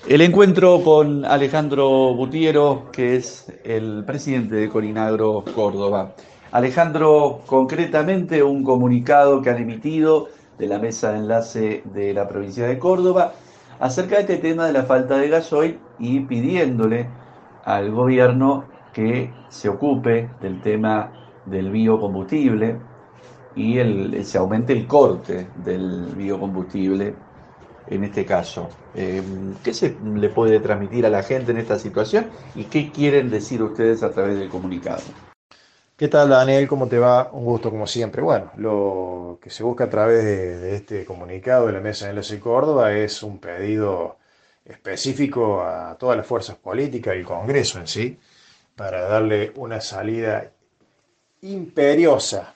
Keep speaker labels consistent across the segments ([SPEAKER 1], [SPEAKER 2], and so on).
[SPEAKER 1] El encuentro con Alejandro Gutiero, que es el presidente de Corinagro Córdoba. Alejandro, concretamente un comunicado que han emitido de la mesa de enlace de la provincia de Córdoba acerca de este tema de la falta de gasoil y pidiéndole al gobierno que se ocupe del tema del biocombustible y se aumente el corte del biocombustible en este caso. ¿Qué se le puede transmitir a la gente en esta situación y qué quieren decir ustedes a través del comunicado?
[SPEAKER 2] ¿Qué tal, Daniel? ¿Cómo te va? Un gusto como siempre. Bueno, lo que se busca a través de este comunicado de la Mesa de Enlace Córdoba es un pedido específico a todas las fuerzas políticas y el Congreso en sí, para darle una salida imperiosa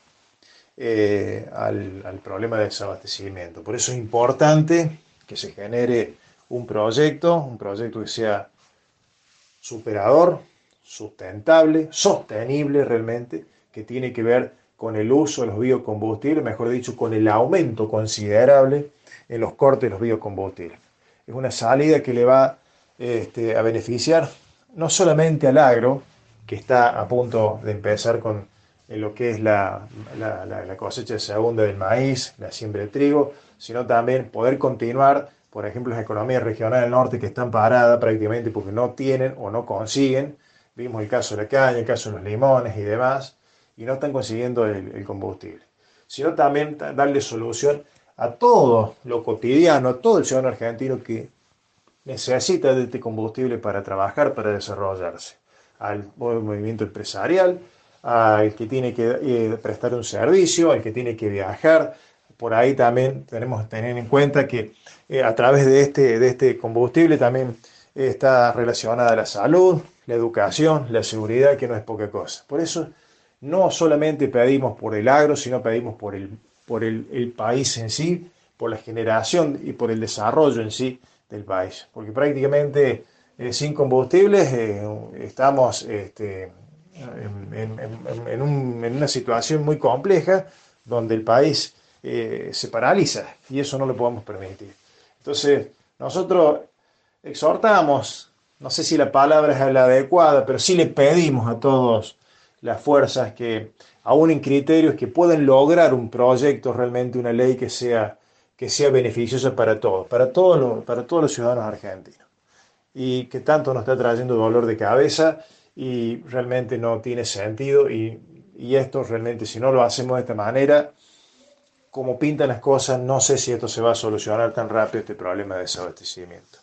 [SPEAKER 2] al problema de desabastecimiento. Por eso es importante que se genere un proyecto que sea superador, sustentable, sostenible realmente, que tiene que ver con el uso de los biocombustibles, mejor dicho, con el aumento considerable en los cortes de los biocombustibles. Es una salida que le va a beneficiar no solamente al agro, que está a punto de empezar con lo que es la cosecha segunda del maíz, la siembra de trigo, sino también poder continuar, por ejemplo, las economías regionales del norte que están paradas prácticamente porque no tienen o no consiguen. Vimos el caso de la caña, el caso de los limones y demás, y no están consiguiendo el combustible. Sino también darle solución a todo lo cotidiano, a todo el ciudadano argentino que necesita de este combustible para trabajar, para desarrollarse. Al movimiento empresarial, al que tiene que prestar un servicio, al que tiene que viajar. Por ahí también tenemos que tener en cuenta que a través de este combustible también está relacionada la salud, la educación, la seguridad, que no es poca cosa. Por eso no solamente pedimos por el agro, sino pedimos por el país en sí, por la generación y por el desarrollo en sí del país. Porque prácticamente sin combustibles estamos en una situación muy compleja donde el país se paraliza y eso no lo podemos permitir. Entonces, nosotros exhortamos, no sé si la palabra es la adecuada, pero sí le pedimos a todas las fuerzas que aúnen criterios que puedan lograr un proyecto, realmente una ley que sea beneficiosa para todos los ciudadanos argentinos y que tanto nos está trayendo dolor de cabeza y realmente no tiene sentido y esto realmente si no lo hacemos de esta manera, como pintan las cosas, no sé si esto se va a solucionar tan rápido este problema de desabastecimiento.